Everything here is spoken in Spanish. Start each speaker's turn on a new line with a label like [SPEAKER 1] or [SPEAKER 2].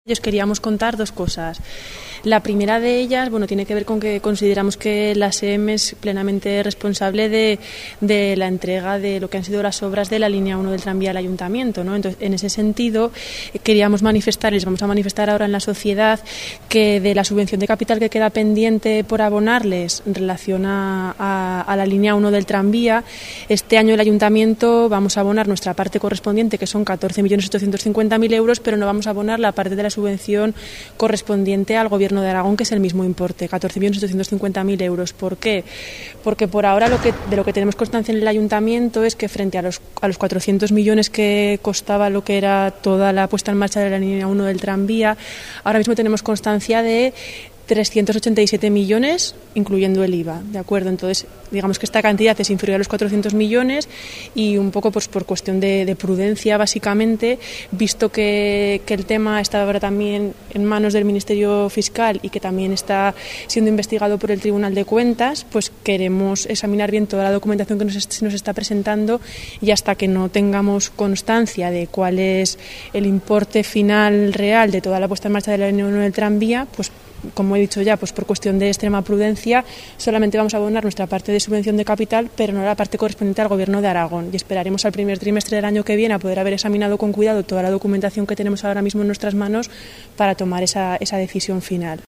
[SPEAKER 1] Queríamos contar dos cosas. La primera de ellas, tiene que ver con que consideramos que la SEM es plenamente responsable de la entrega de lo que han sido las obras de la línea 1 del tranvía al Ayuntamiento, ¿no? Entonces, en ese sentido, queríamos manifestar, les vamos a manifestar ahora en la sociedad, que de la subvención de capital que queda pendiente por abonarles en relación a la línea 1 del tranvía, este año el Ayuntamiento vamos a abonar nuestra parte correspondiente, que son 14.850.000 euros, pero no vamos a abonar la parte de la subvención correspondiente al Gobierno de Aragón, que es el mismo importe, 14.850.000 euros. ¿Por qué? Porque por ahora de lo que tenemos constancia en el Ayuntamiento es que frente a los 400 millones que costaba lo que era toda la puesta en marcha de la línea 1 del tranvía, ahora mismo tenemos constancia de 387 millones, incluyendo el IVA, ¿de acuerdo? Entonces, digamos que esta cantidad es inferior a los 400 millones y un poco pues por cuestión de prudencia, básicamente, visto que el tema está ahora también en manos del Ministerio Fiscal y que también está siendo investigado por el Tribunal de Cuentas, pues queremos examinar bien toda la documentación que nos está presentando, y hasta que no tengamos constancia de cuál es el importe final real de toda la puesta en marcha de la línea 1 del tranvía, pues como he dicho ya, pues por cuestión de extrema prudencia, solamente vamos a abonar nuestra parte de subvención de capital, pero no la parte correspondiente al Gobierno de Aragón. Y esperaremos al primer trimestre del año que viene a poder haber examinado con cuidado toda la documentación que tenemos ahora mismo en nuestras manos para tomar esa decisión final.